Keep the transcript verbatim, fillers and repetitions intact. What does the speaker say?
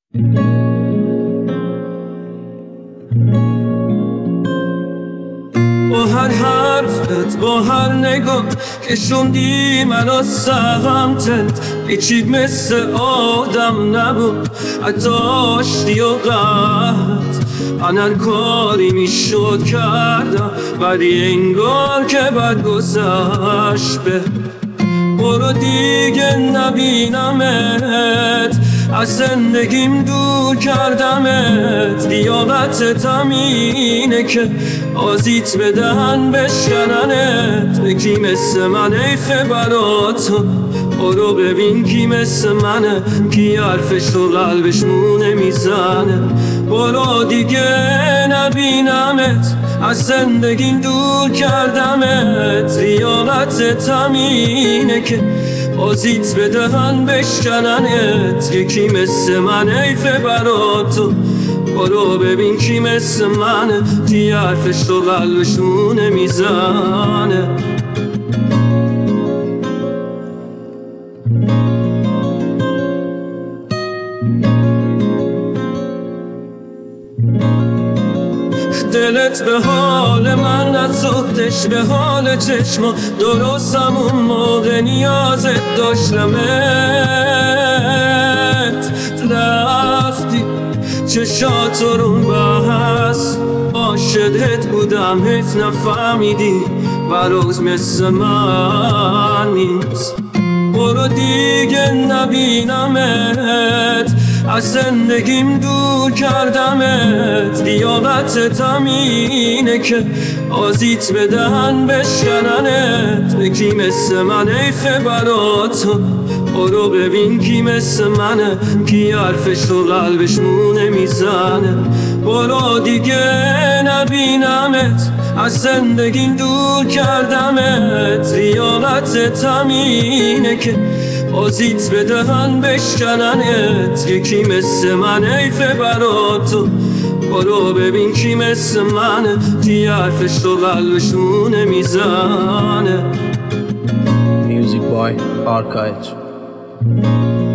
با هر حرفت با هر نگاه که شوندی منو سمتت هیچی مثل آدم نبود حتی آشتی و قهرت من هر کاری میشد کردم ولی انگار که بد گذشت به برو دیگه نبینمت از زندگیم دور کردمت دیالتت همینه که آزیت بدهن بشکننت به کی مثل من حیفه براتو برو ببین کی مثل منه کی حرفش و قلبش مونه میزنه برو دیگه نبینمت از زندگیم دور کردمت ریاضتت همینه که آزیت بدهن بشکننت یکی مثل من حیفه براتو برو ببین کی مثل منه کی حرفش و قلبش مونه میزنه دلت به حال من نسوختش به حال چشما درست همون موقع نیازت داشتمت رفتی چشات رو بس عاشقت بودم هیچ نفهمیدی براز مثل من نیست برو دیگه نبینمت از زندگیم دور کردمت دیالتت همینه که آزیت بدهن بشکننت به کی مثل من حیفه براتو برو ببین کی مثل منه کی حرفش و قلبش مونه میزنه برو دیگه نبینمت از زندگیم دور کردمت ریالتت همینه که آزیت بدهن بشکننت یکی مثل من حیفه براتو برو ببین کی مثل منه کی حرفش و قلبش مونه میزنه Music by Archive.